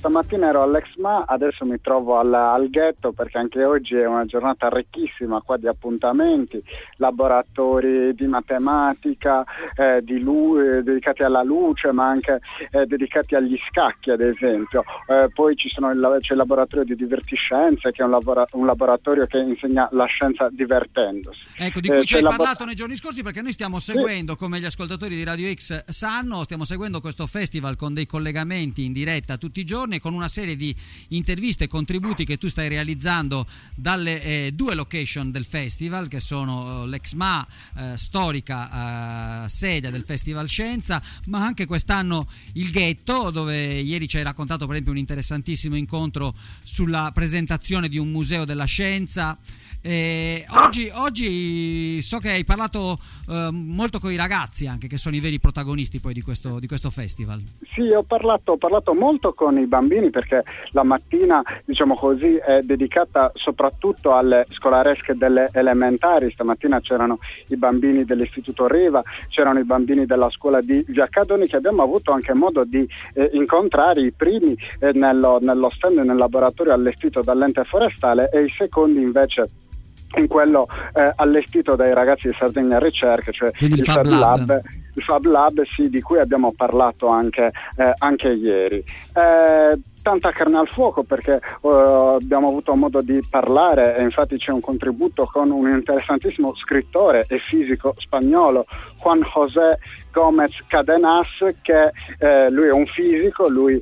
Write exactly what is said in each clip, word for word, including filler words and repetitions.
stamattina ero all'Ex M A, adesso mi trovo al, al ghetto, perché anche oggi è una giornata ricchissima qua di appuntamenti, laboratori di matematica, eh, di lu- eh, dedicati alla luce, ma anche eh, dedicati agli scacchi, ad esempio. Eh, poi ci sono il, c'è il laboratorio di divertiscenze, che è un, labora- un laboratorio che insegna la scienza divertendosi. Ecco, di cui eh, ci hai labo- parlato nei giorni scorsi, perché noi stiamo seguendo, sì, come gli ascoltatori di Radio X sanno, stiamo seguendo questo festival con dei collegamenti in diretta tutti i giorni, con una serie di interviste e contributi che tu stai realizzando dalle eh, due location del festival, che sono uh, l'Ex M A, eh, storica uh, sede del Festival Scienza, ma anche quest'anno il Ghetto, dove ieri ci hai raccontato per esempio un interessantissimo incontro sulla presentazione di un museo della scienza. Eh, oggi, oggi so che hai parlato eh, molto con i ragazzi, anche, che sono i veri protagonisti poi di questo, di questo festival. Sì, ho parlato, ho parlato molto con i bambini, perché la mattina, diciamo così, è dedicata soprattutto alle scolaresche delle elementari. Stamattina c'erano i bambini dell'Istituto Riva, c'erano i bambini della scuola di Via Cadoni, che abbiamo avuto anche modo di eh, incontrare, i primi eh, nello, nello stand, nel laboratorio allestito dall'ente forestale, e i secondi invece in quello eh, allestito dai ragazzi di Sardegna Ricerca, cioè Quindi il, il Fab Fab Lab. Lab, il Fab Lab, sì, di cui abbiamo parlato anche, eh, anche ieri. Eh, tanta carne al fuoco, perché uh, abbiamo avuto modo di parlare, e infatti c'è un contributo con un interessantissimo scrittore e fisico spagnolo, Juan José Gómez Cadenas, che eh, lui è un fisico, lui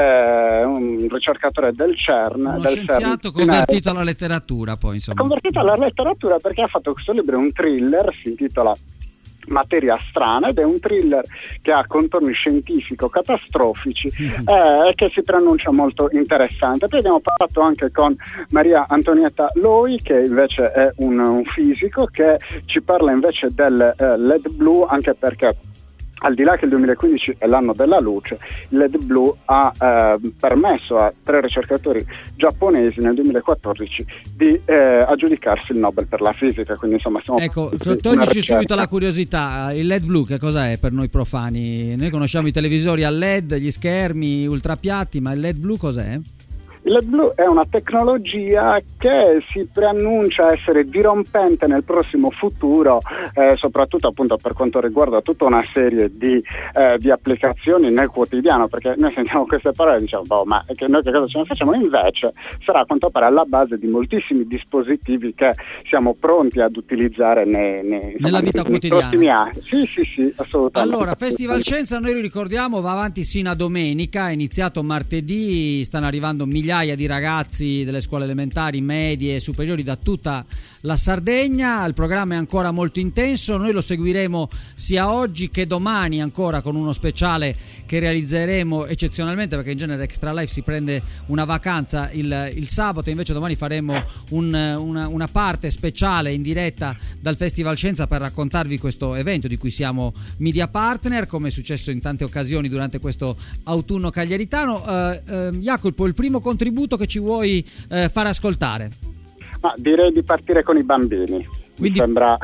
è un ricercatore del CERN, uno del scienziato CERN, convertito alla letteratura, poi insomma. Convertito alla letteratura, perché ha fatto questo libro, un thriller, si intitola Materia strana, ed è un thriller che ha contorni scientifico-catastrofici mm-hmm. e eh, che si preannuncia molto interessante. Poi abbiamo parlato anche con Maria Antonietta Loi, che invece è un, un fisico, che ci parla invece del eh, L E D blu, anche perché, al di là che il duemilaquindici è l'anno della luce, il L E D blu ha eh, permesso a tre ricercatori giapponesi nel duemilaquattordici di eh, aggiudicarsi il Nobel per la fisica. Quindi insomma stiamo ecco, toglici subito la curiosità, il L E D blu che cosa è per noi profani? Noi conosciamo i televisori a L E D, gli schermi ultrapiatti, ma il L E D blu cos'è? Il L E D blu è una tecnologia che si preannuncia essere dirompente nel prossimo futuro, eh, soprattutto appunto per quanto riguarda tutta una serie di, eh, di applicazioni nel quotidiano, perché noi sentiamo queste parole e diciamo, boh, ma che noi che cosa ce ne facciamo? Invece sarà a quanto pare alla base di moltissimi dispositivi che siamo pronti ad utilizzare nei, nei, insomma, nella vita nei, quotidiana. Nei prossimi anni. Sì, sì, sì, assolutamente. Allora, Festival Scienza, noi ricordiamo, va avanti sino a domenica, è iniziato martedì, stanno arrivando migliaia di ragazzi delle scuole elementari, medie e superiori da tutta la Sardegna. Il programma è ancora molto intenso, noi lo seguiremo sia oggi che domani ancora con uno speciale che realizzeremo eccezionalmente, perché in genere Extra Life si prende una vacanza il, il sabato, invece domani faremo un, una, una parte speciale in diretta dal Festival Scienza per raccontarvi questo evento di cui siamo media partner, come è successo in tante occasioni durante questo autunno cagliaritano. eh, eh, Jacopo, il primo contributo che ci vuoi eh, fare ascoltare? Ma direi di partire con i bambini. Quindi, mi sembra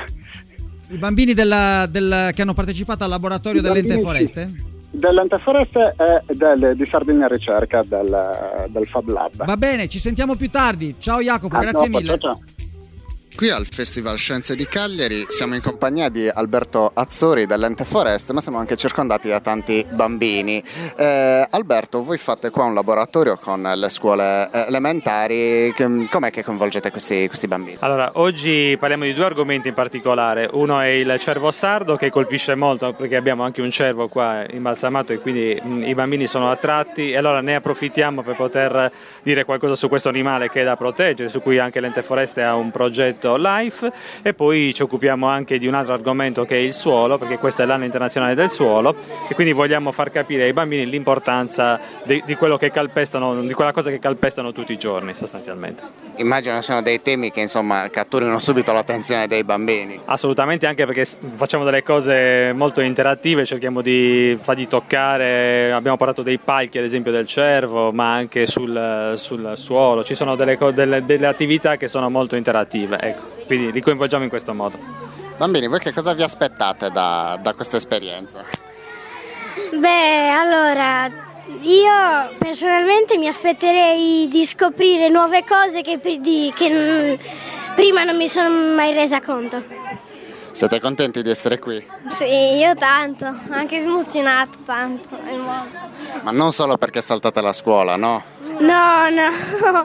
i bambini della, del, che hanno partecipato al laboratorio dell'Ente Foreste? Dell'Ente Foreste e del, di Sardegna Ricerca, del, del Fab Lab. Va bene, ci sentiamo più tardi. Ciao Jacopo, ah, grazie dopo, mille. Ciao, ciao. Qui al Festival Scienze di Cagliari siamo in compagnia di Alberto Azzori dell'Ente Foreste, ma siamo anche circondati da tanti bambini. Eh, Alberto, voi fate qua un laboratorio con le scuole elementari, com'è che coinvolgete questi, questi bambini? Allora, oggi parliamo di due argomenti in particolare. Uno è il cervo sardo, che colpisce molto perché abbiamo anche un cervo qua imbalsamato e quindi mh, i bambini sono attratti, e allora ne approfittiamo per poter dire qualcosa su questo animale che è da proteggere, su cui anche l'Ente Foreste ha un progetto Life. E poi ci occupiamo anche di un altro argomento che è il suolo, perché questo è l'anno internazionale del suolo, e quindi vogliamo far capire ai bambini l'importanza di, di quello che calpestano, di quella cosa che calpestano tutti i giorni sostanzialmente. Immagino siano dei temi che insomma catturino subito l'attenzione dei bambini. Assolutamente, anche perché facciamo delle cose molto interattive, cerchiamo di fargli toccare, abbiamo parlato dei palchi ad esempio del cervo, ma anche sul, sul suolo, ci sono delle, delle, delle attività che sono molto interattive, ecco, quindi li coinvolgiamo in questo modo. Bambini, voi che cosa vi aspettate da, da questa esperienza? Beh, allora, Io personalmente mi aspetterei di scoprire nuove cose che, di, che non, prima non mi sono mai resa conto. Siete contenti di essere qui? Sì, io tanto, anche emozionato tanto. Ma non solo perché saltate la scuola, no? No, no.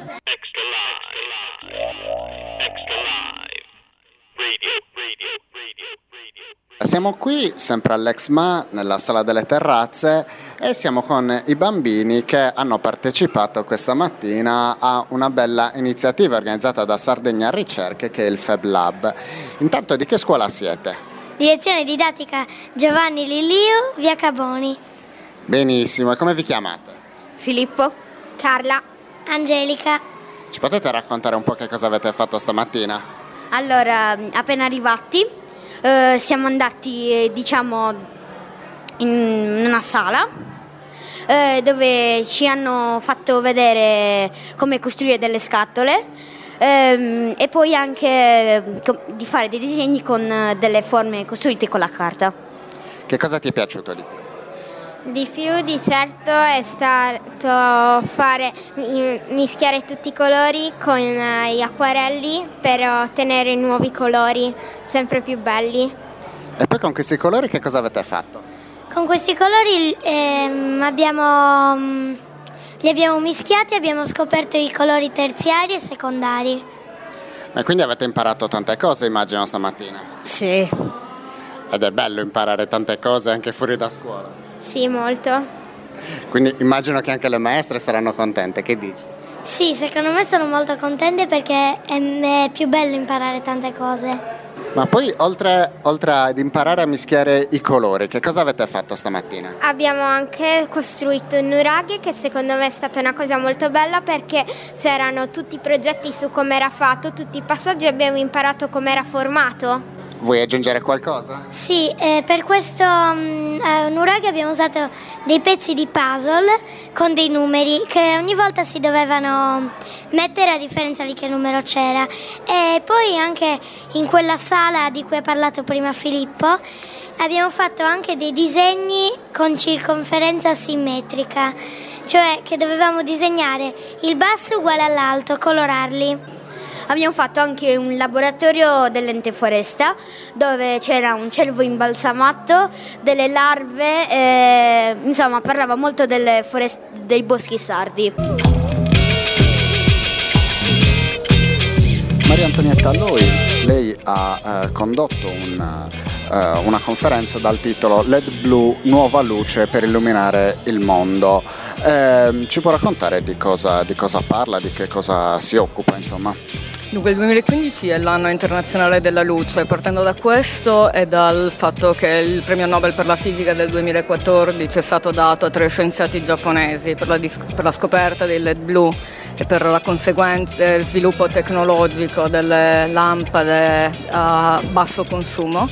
Siamo qui sempre all'Ex M A nella sala delle terrazze e siamo con i bambini che hanno partecipato questa mattina a una bella iniziativa organizzata da Sardegna Ricerche, che è il Fab Lab. Intanto, di che scuola siete? Direzione didattica Giovanni Liliu, via Caboni. Benissimo, e come vi chiamate? Filippo, Carla, Angelica. Ci potete raccontare un po' che cosa avete fatto stamattina? Allora, appena arrivati eh, siamo andati eh, diciamo in una sala eh, dove ci hanno fatto vedere come costruire delle scatole ehm, e poi anche eh, di fare dei disegni con delle forme costruite con la carta. Che cosa ti è piaciuto di più? Di più di certo è stato fare mischiare tutti i colori con gli acquarelli per ottenere nuovi colori sempre più belli. E poi con questi colori che cosa avete fatto? Con questi colori ehm, abbiamo, li abbiamo mischiati e abbiamo scoperto i colori terziari e secondari. E quindi avete imparato tante cose, immagino, stamattina? Sì. Ed è bello imparare tante cose anche fuori da scuola. Sì, molto. Quindi immagino che anche le maestre saranno contente, che dici? Sì, secondo me sono molto contente perché è più bello imparare tante cose. Ma poi oltre, oltre ad imparare a mischiare i colori, che cosa avete fatto stamattina? Abbiamo anche costruito un nuraghe, che secondo me è stata una cosa molto bella perché c'erano tutti i progetti su come era fatto, tutti i passaggi e abbiamo imparato come era formato. Vuoi aggiungere qualcosa? Sì, eh, per questo um, uh, nuraghe abbiamo usato dei pezzi di puzzle con dei numeri che ogni volta si dovevano mettere a differenza di che numero c'era. E poi anche in quella sala di cui ha parlato prima Filippo abbiamo fatto anche dei disegni con circonferenza simmetrica, cioè che dovevamo disegnare il basso uguale all'alto, colorarli. Abbiamo fatto anche un laboratorio dell'ente foresta dove c'era un cervo imbalsamato, delle larve, eh, insomma parlava molto delle forest- dei boschi sardi. Maria Antonietta Alloi, lei ha eh, condotto un, eh, una conferenza dal titolo L E D blu, nuova luce per illuminare il mondo. Eh, ci può raccontare di cosa, di cosa parla, di che cosa si occupa, insomma? Dunque il duemilaquindici è l'anno internazionale della luce, partendo da questo e dal fatto che il premio Nobel per la fisica del duemilaquattordici è stato dato a tre scienziati giapponesi per la, dis- per la scoperta dei L E D blu e per la conseguente sviluppo tecnologico delle lampade a basso consumo.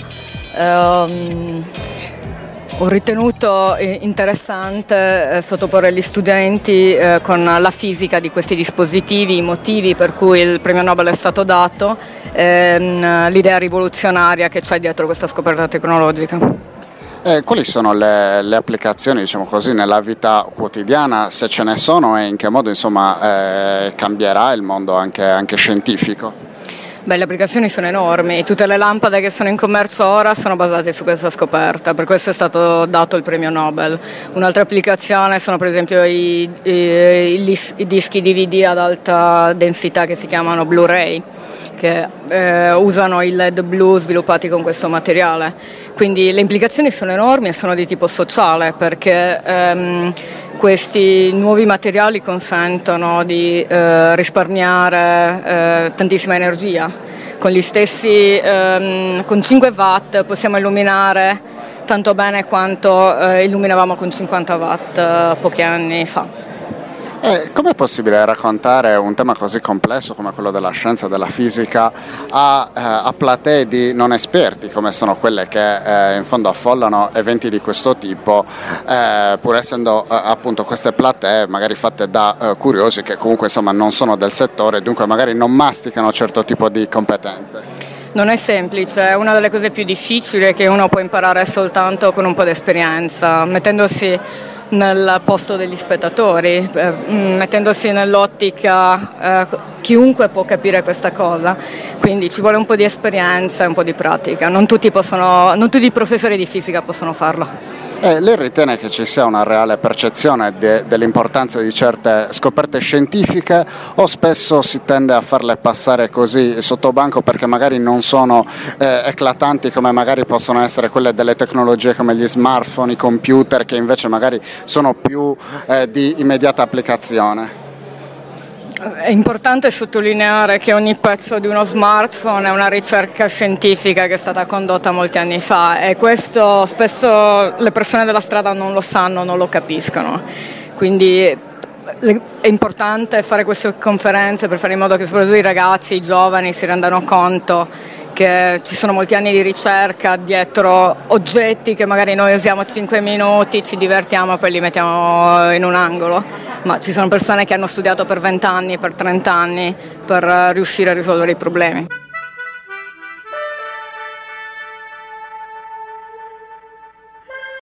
Um, Ho ritenuto interessante eh, sottoporre gli studenti eh, con la fisica di questi dispositivi, i motivi per cui il premio Nobel è stato dato, ehm, l'idea rivoluzionaria che c'è dietro questa scoperta tecnologica. Eh, quali sono le, le applicazioni, diciamo così, nella vita quotidiana, se ce ne sono, e in che modo, insomma, eh, cambierà il mondo anche, anche scientifico? Beh, le applicazioni sono enormi, tutte le lampade che sono in commercio ora sono basate su questa scoperta, per questo è stato dato il premio Nobel. Un'altra applicazione sono per esempio i, i, i, i dischi D V D ad alta densità che si chiamano Blu-ray, che eh, usano i L E D blu sviluppati con questo materiale. Quindi le implicazioni sono enormi e sono di tipo sociale, perché ehm, questi nuovi materiali consentono di eh, risparmiare eh, tantissima energia. Con gli stessi ehm, con cinque watt possiamo illuminare tanto bene quanto eh, illuminavamo con cinquanta watt eh, pochi anni fa. Eh, com'è possibile raccontare un tema così complesso come quello della scienza e della fisica a, eh, a platee di non esperti, come sono quelle che eh, in fondo affollano eventi di questo tipo, eh, pur essendo eh, appunto queste platee magari fatte da eh, curiosi che comunque insomma non sono del settore, dunque magari non masticano certo tipo di competenze? Non è semplice, una delle cose più difficili è che uno può imparare soltanto con un po' di esperienza, mettendosi nel posto degli spettatori, eh, mettendosi nell'ottica, eh, chiunque può capire questa cosa, quindi ci vuole un po' di esperienza e un po' di pratica, non tutti, possono, non tutti i professori di fisica possono farlo. Eh, lei ritiene che ci sia una reale percezione de- dell'importanza di certe scoperte scientifiche o spesso si tende a farle passare così sotto banco perché magari non sono eh, eclatanti come magari possono essere quelle delle tecnologie come gli smartphone, i computer, che invece magari sono più eh, di immediata applicazione? È importante sottolineare che ogni pezzo di uno smartphone è una ricerca scientifica che è stata condotta molti anni fa e questo spesso le persone della strada non lo sanno, non lo capiscono. Quindi è importante fare queste conferenze per fare in modo che soprattutto i ragazzi, i giovani si rendano conto che ci sono molti anni di ricerca dietro oggetti che magari noi usiamo cinque minuti, ci divertiamo e poi li mettiamo in un angolo, ma ci sono persone che hanno studiato per venti anni, per trenta anni per riuscire a risolvere i problemi.